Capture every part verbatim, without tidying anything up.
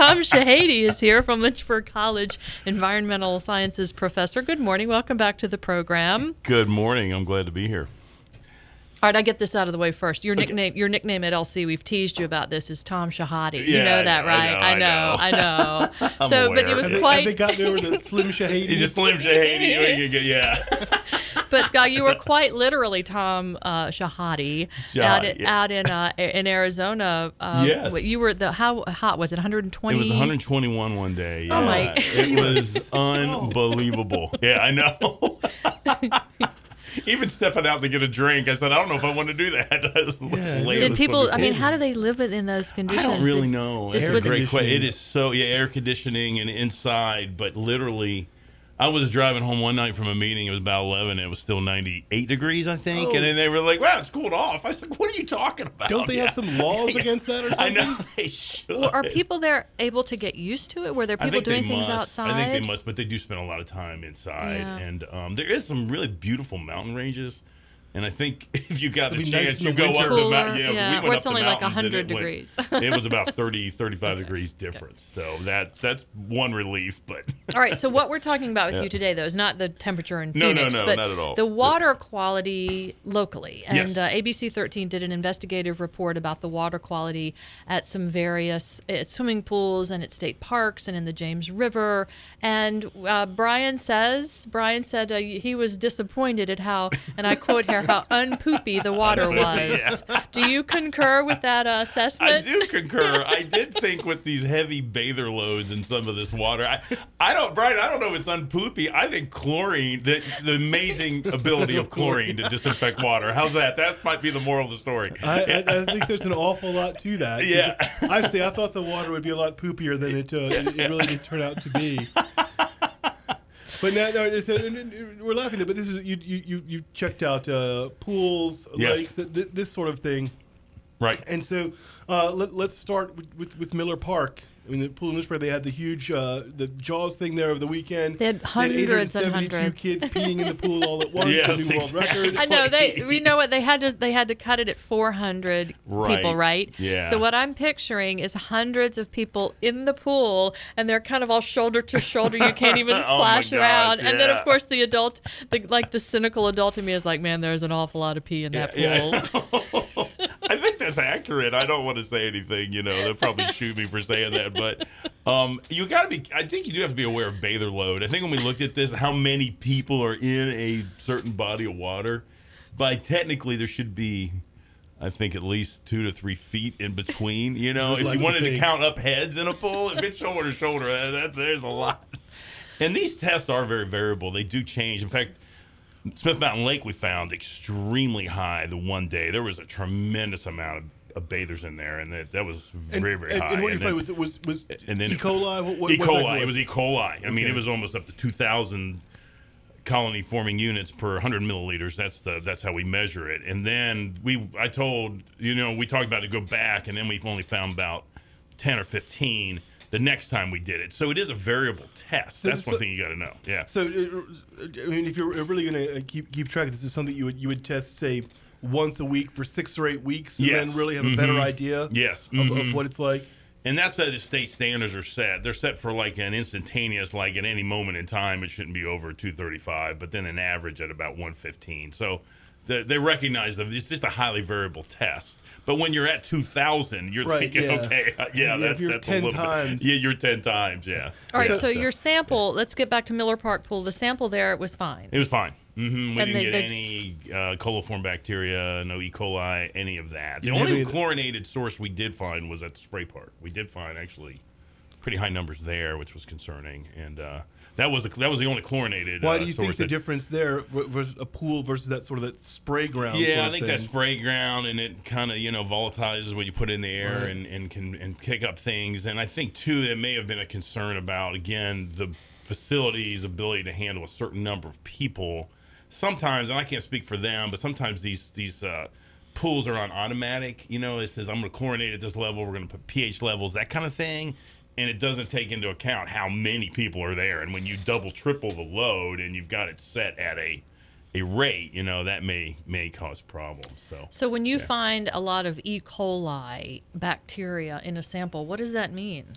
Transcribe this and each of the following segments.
Tom Shahady is here from Lynchburg College, environmental sciences professor. Good morning. Welcome back to the program. Good morning. I'm glad to be here. All right, I get this out of the way first. Your Okay. nickname, your nickname at L C, we've teased you about this, is Tom Shahady. You Yeah, know I that, know, right? I know, I know. I know. I'm so, but aware. it was Have they, quite. have they gotten over the Slim Shahady? He's a Slim Shahady. You can get- yeah. But uh, you were quite literally Tom uh, Shahady Shahady, out, in, yeah. out in uh, in Arizona. Uh, Yes. You were the how hot was it? one hundred twenty. It was one hundred twenty-one one day. Oh, Yeah. my- It was unbelievable. Yeah, I know. Even stepping out to get a drink, I said, I don't know if I want to do that. I was Yeah. late Did was people? supposed I to mean, be. how do they live it in those I conditions? don't really Did- know. did- It's a was it- great question. It conditioning. is so, yeah, air conditioning and inside, but literally, I was driving home one night from a meeting. It was about eleven. It was still ninety-eight degrees, I think. Oh. And then they were like, wow, it's cooled off. I said, what are you talking about? Don't they Yeah. have some laws against that or I something? know they should. Well, are people there able to get used to it? Were there I people think doing they things must. outside? I think they must, but they do spend a lot of time inside. Yeah. And um, there is some really beautiful mountain ranges. And I think if you got It'd a be nice chance, in you the go up winter. the Cooler, mountain. Yeah, yeah, we where went it's up the only like mountains and one hundred it went- degrees. It was about thirty, thirty-five degrees difference. So that that's one relief. But All right, so what we're talking about with Yeah. you today, though, is not the temperature in No, no, Phoenix, no, but not at all. the water quality locally. And Yes. uh, A B C thirteen did an investigative report about the water quality at some various at swimming pools and at state parks and in the James River. And uh, Brian says, Brian said uh, he was disappointed at how, and I quote here, how unpoopy the water was. Do you concur with that uh, I assessment? do concur. I did think with these heavy bather loads in some of this water, I, I don't, Brian, I don't know if it's unpoopy. I think chlorine, the, the amazing ability of chlorine to disinfect water. How's that? That might be the moral of the story. I, I, I think there's an awful lot to that. 'cause Yeah. I say I thought the water would be a lot poopier than it, uh, it, it really did turn out to be. But now, no, it's, uh, we're laughing at it, but this is you. You, you, you checked out uh, pools, Yes. lakes, th- th- this sort of thing. Right. And so uh, let, let's start with, with, with Miller Park. I mean, the pool in Lynchburg, they had the huge uh, the Jaws thing there over the weekend. They had hundreds and eight hundred seventy-two hundreds. kids peeing in the pool all at once. Yes, a new world exactly. record. I know they. We know what they had to. They had to cut it at four hundred Right. people, right? Yeah. So what I'm picturing is hundreds of people in the pool, and they're kind of all shoulder to shoulder. You can't even Oh my splash gosh, around. And then, yeah. of course, the adult, the like the cynical adult in me is like, man, there's an awful lot of pee in that pool. Yeah. I think that's accurate. I don't want to say anything, you know, they'll probably shoot me for saying that, but um, you got to be, I think you do have to be aware of bather load. I think when we looked at this, how many people are in a certain body of water, by technically there should be, I think, at least two to three feet in between, you know, I'd if like you to wanted to think. count up heads in a pool, if it's shoulder to shoulder, that, that, there's a lot. And these tests are very variable. They do change. In fact, Smith Mountain Lake we found extremely high the one day. There was a tremendous amount of, of bathers in there, and that, that was very, very and, high. And what you then- find was was was and then E. coli. What, what, E. what exactly coli. It was it? E. coli. I mean, Okay. it was almost up to two thousand colony forming units per one hundred milliliters. That's the that's how we measure it. And then we, I told you know, we talked about to go back, and then we've only found about ten or fifteen the next time we did it. So it is a variable test. So- That's so- one thing you got to know. Yeah. So, uh, I mean, if you're really going to keep keep track of this, is something you would you would test, say, once a week for six or eight weeks, and Yes. then really have a better Mhm. idea Yes. of, Mhm. of what it's like. And that's how the state standards are set. They're set for like an instantaneous, like at any moment in time, it shouldn't be over two thirty-five, but then an average at about one fifteen. So they, they recognize that it's just a highly variable test. But when you're at two thousand, you're Right, thinking, yeah. okay, uh, yeah, Yeah, that's, if you're that's ten a little times. bit. Yeah, you're ten times, yeah. All right, Yeah, so your sample. Let's get back to Miller Park Pool. The sample there was fine. It was fine. hmm We And didn't they- get they- any uh, coliform bacteria, no E. coli, any of that. The You didn't only have any- chlorinated source we did find was at the spray park. We did find actually pretty high numbers there, which was concerning, and uh, that was the that was the only chlorinated. Why uh, do you source think the that- difference there versus a pool versus that sort of that spray ground? Yeah, sort I of think thing? that spray ground, and it kind of you know volatilizes what you put in the air Right. and, and can and kick up things. And I think too, there may have been a concern about again the facility's ability to handle a certain number of people. Sometimes, and I can't speak for them, but sometimes these these uh, pools are on automatic. You know, it says I'm going to chlorinate at this level. We're going to put pH levels, that kind of thing. And it doesn't take into account how many people are there. And when you double, triple the load, and you've got it set at a a rate, you know, that may may cause problems. So, So when you Yeah. find a lot of E. coli bacteria in a sample, what does that mean?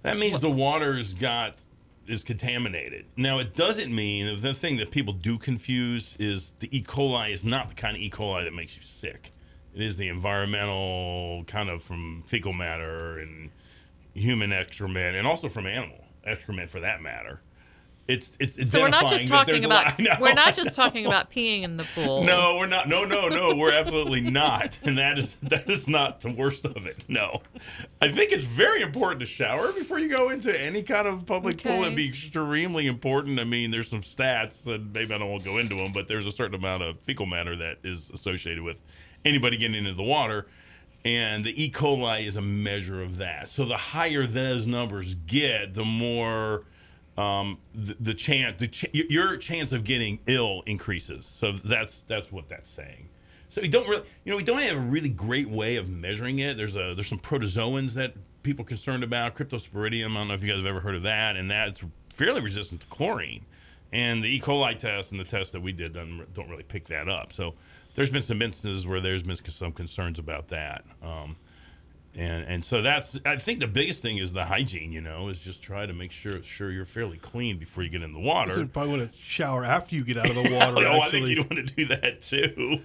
That means the water's got is contaminated. Now, it doesn't mean, the thing that people do confuse is the E. coli is not the kind of E. coli that makes you sick. It is the environmental kind of from fecal matter and human excrement, and also from animal excrement for that matter. It's it's so we're not just talking about lot, we're not just talking about peeing in the pool. No, we're not. No, no, no. We're absolutely not. And that is that is not the worst of it. No, I think it's very important to shower before you go into any kind of public okay. pool. It'd be extremely important. I mean, there's some stats, and maybe I don't want to go into them, but there's a certain amount of fecal matter that is associated with anybody getting into the water. And the E. coli is a measure of that. So the higher those numbers get, the more um, the, the chance, the ch- your chance of getting ill increases. So that's that's what that's saying. So we don't really, you know, we don't have a really great way of measuring it. There's a there's some protozoans that people are concerned about, Cryptosporidium. I don't know if you guys have ever heard of that, and that's fairly resistant to chlorine. And the E. coli test and the test that we did don't, don't really pick that up. So there's been some instances where there's been some concerns about that. Um, and and so that's, I think the biggest thing is the hygiene, you know, is just try to make sure sure you're fairly clean before you get in the water. So you probably want to shower after you get out of the water. oh, actually. I think you want to do that too.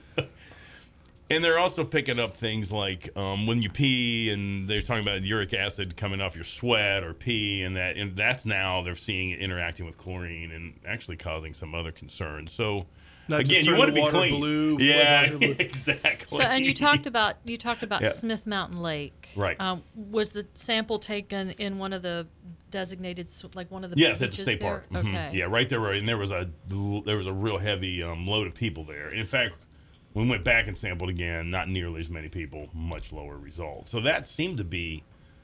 And they're also picking up things like um, when you pee, and they're talking about uric acid coming off your sweat or pee, and that and that's now they're seeing it interacting with chlorine and actually causing some other concerns. So Not again, just you turn want to the be water clean. blue, yeah, blue. exactly. So, and you talked about you talked about Yeah. Smith Mountain Lake. Right. Um, was the sample taken in one of the designated, s- like one of the Yes, at beaches the state there? park. Mhm. Okay. Yeah, right there. Right, and there was a there was a real heavy um, load of people there. In fact, when we went back and sampled again, not nearly as many people, much lower results. So that seemed to be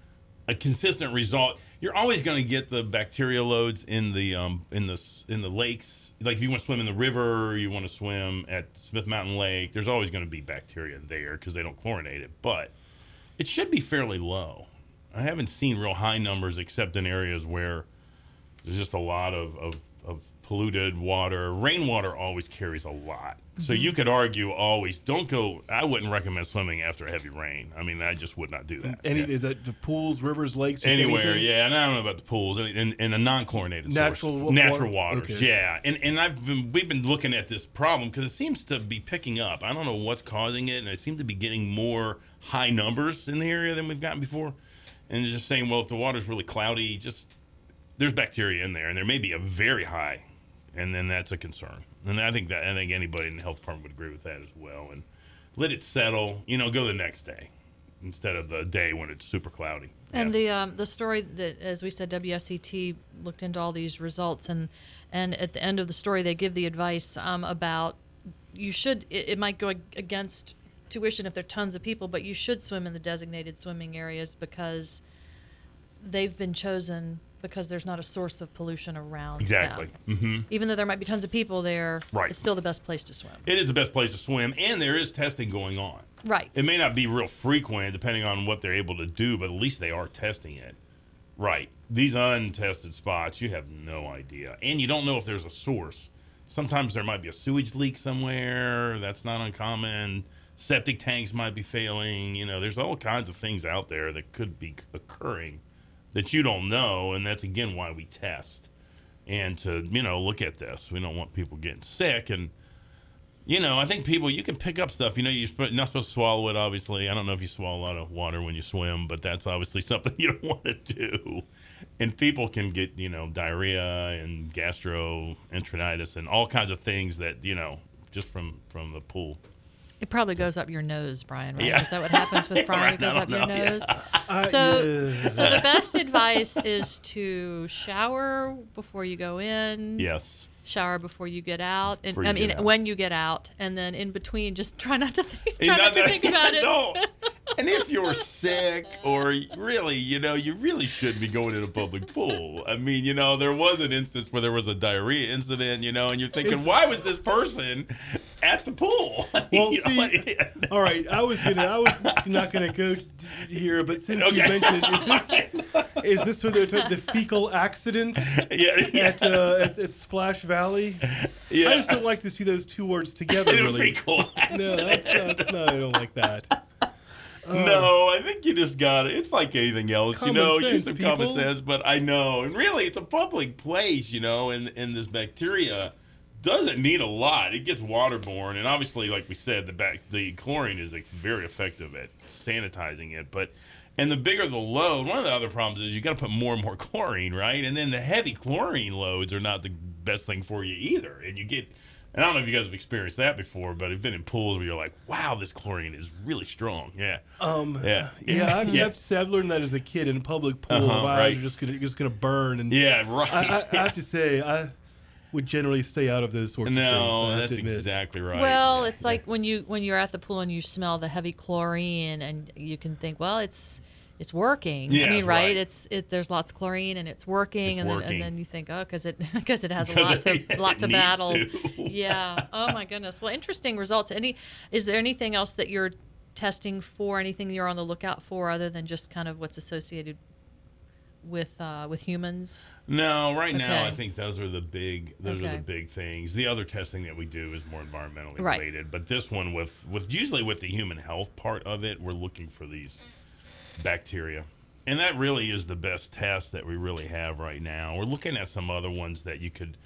a consistent result. You're always going to get the bacteria loads in the um, in the in the lakes. Like if you want to swim in the river, you want to swim at Smith Mountain Lake. There's always going to be bacteria there because they don't chlorinate it, but it should be fairly low. I haven't seen real high numbers except in areas where there's just a lot of, of, of polluted water. Rainwater always carries a lot. So you could argue always don't go. I wouldn't recommend swimming after a heavy rain. I mean, I just would not do that. Any Yeah. is that the pools, rivers, lakes, just Anywhere, anything? yeah. And I don't know about the pools and, and, and a non-chlorinated Natural source. wa- natural water? waters. Okay. Yeah, and and I've been we've been looking at this problem because it seems to be picking up. I don't know what's causing it, and I seem to be getting more high numbers in the area than we've gotten before. And just saying, well, if the water's really cloudy, just there's bacteria in there, and there may be a very high, and then that's a concern. And I think that I think anybody in the health department would agree with that as well. And let it settle. You know, go the next day instead of the day when it's super cloudy. And Yeah. the um, the story that, as we said, W S E T looked into all these results, and and at the end of the story, they give the advice um, about you should. It, it might go ag- against tuition if there are tons of people, but you should swim in the designated swimming areas because they've been chosen because there's not a source of pollution around Exactly. them. Mm-hmm. Even though there might be tons of people there, Right. it's still the best place to swim. It is the best place to swim, and there is testing going on. Right. It may not be real frequent, depending on what they're able to do, but at least they are testing it. Right. These untested spots, you have no idea. And you don't know if there's a source. Sometimes there might be a sewage leak somewhere. That's not uncommon. Septic tanks might be failing. You know, there's all kinds of things out there that could be occurring that you don't know. And that's, again, why we test. And to, you know, look at this. We don't want people getting sick. And, you know, I think people, you can pick up stuff. You know, you're sp- not supposed to swallow it, obviously. I don't know if you swallow a lot of water when you swim, but that's obviously something you don't want to do. And people can get, you know, diarrhea and gastroenteritis and all kinds of things that, you know, just from, from the pool. It probably goes up your nose, Brian, right? Yeah. Is that what happens with Brian? Right, It goes I up don't your know, yeah. nose? Uh, So, yeah. so the best advice is to shower before you go in. Yes. Shower before you get out, and Before you I mean get out. when you get out, and then in between, just try not to think, And try not not- to think about it. Don't. And if you're sick or really, you know, you really shouldn't be going in a public pool. I mean, you know, there was an instance where there was a diarrhea incident, you know, and you're thinking, Is- why was this person at the pool? Well, You know, see, all right. I was gonna, I was not gonna go t- here, but since you Okay. mentioned it, is this, is this what they're talking, the fecal accident yeah, yeah, at, uh, at at Splash Valley? yeah. I just don't like to see those two words together. In a Really, fecal no, that's not, that's not. I don't like that. No, I think you just got it. It's like anything else, you Common know. sense, Use some common people. sense, but I know, and really, it's a public place, you know, and and this bacteria doesn't need a lot. It gets waterborne, and obviously, like we said, the back the chlorine is like very effective at sanitizing it. But and the bigger the load, one of the other problems is you got to put more and more chlorine, right? And then the heavy chlorine loads are not the best thing for you either, and you get. And I don't know if you guys have experienced that before, but I've been in pools where you're like, "Wow, this chlorine is really strong." Yeah. Um, Yeah. yeah, I've, Yeah. I've to say I've learned that as a kid in a public pool. Uh-huh, my eyes right. are just gonna just gonna burn, and Yeah, right. I, I, I have to say I would generally stay out of those sorts of things. no, I have that's to admit. exactly right. Well, Yeah, it's like when you when you're at the pool and you smell the heavy chlorine, and you can think, well, it's it's working. I Yes, mean, right? right. It's it. There's lots of chlorine, and it's working, It's and then working. and then you think, oh, because it because it has a 'Cause lot it- to lot it to needs battle. to. Yeah. Oh my goodness. Well, interesting results. Any is there anything else that you're testing for? Anything you're on the lookout for other than just kind of what's associated with uh, with humans? No, right now Okay. I think those are the big those are Okay. the big things. The other testing that we do is more environmentally Right. related, but this one with with usually with the human health part of it, we're looking for these bacteria. And that really is the best test that we really have right now. We're looking at some other ones that you could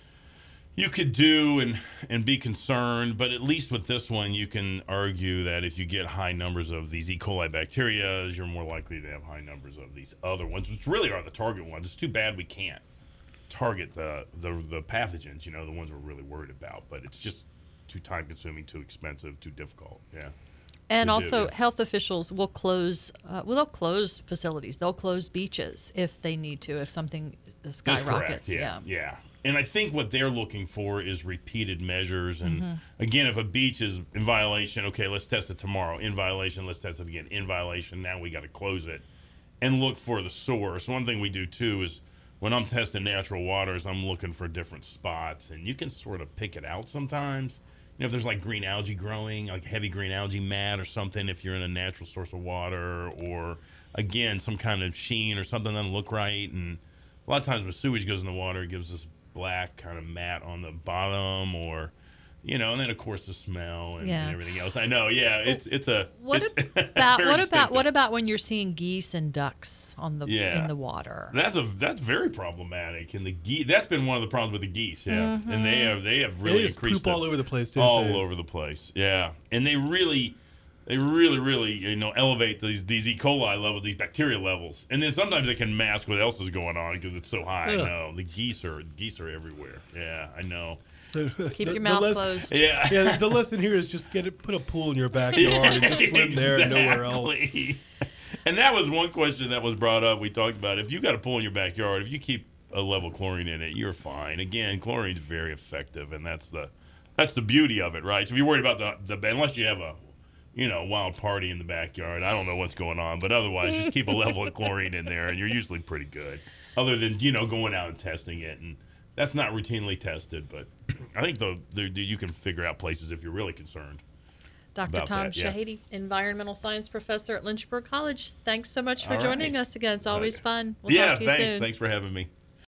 you could do and and be concerned, but at least with this one you can argue that if you get high numbers of these E. coli bacteria, you're more likely to have high numbers of these other ones, which really are the target ones. It's too bad we can't target the the, the pathogens, you know, the ones we're really worried about, but it's just too time consuming, too expensive, too difficult. Yeah. And to do, also, yeah. health officials will close. Uh, well, they'll close facilities. They'll close beaches if they need to. If something That's skyrockets. correct. Yeah, yeah. And I think what they're looking for is repeated measures. And Mm-hmm. again, if a beach is in violation, okay, let's test it tomorrow. In violation, let's test it again. In violation, now we got to close it and look for the source. One thing we do too is when I'm testing natural waters, I'm looking for different spots, and you can sort of pick it out sometimes. You know, if there's like green algae growing, like heavy green algae mat or something, if you're in a natural source of water, or again, some kind of sheen or something doesn't look right. And a lot of times when sewage goes in the water, it gives this black kind of mat on the bottom, or, you know, and then of course the smell and, Yeah. and everything else. I know, yeah, it's it's a What it's about very what about distinctive. what about when you're seeing geese and ducks on the Yeah. in the water? That's a that's very problematic, and the geese. That's been one of the problems with the geese, yeah. Mm-hmm. And they have they have They really just increased poop all the- over the place, don't all they? over the place, yeah. And they really, they really, really, you know, elevate these these E. coli levels, these bacteria levels, and then sometimes it can mask what else is going on because it's so high. I Ugh. know the geese are geese are everywhere. Yeah, I know. So Keep the- your the mouth less- closed. Yeah. Yeah, the lesson here is just get it, put a pool in your backyard and just swim there and nowhere else. Exactly. And that was one question that was brought up. We talked about if you got a pool in your backyard, if you keep a level of chlorine in it, you're fine. Again, chlorine's very effective, and that's the that's the beauty of it, right? So if you're worried about the the unless you have a you know wild party in the backyard, I don't know what's going on, but otherwise, just keep a level of chlorine in there, and you're usually pretty good. Other than you know going out and testing it, and that's not routinely tested, but I think the, the you can figure out places if you're really concerned. Doctor about Tom that, yeah. Shahady, environmental science professor at Lynchburg College. Thanks so much for All joining right. us again. It's always Okay. fun. We'll yeah, talk to you thanks. soon. Thanks for having me.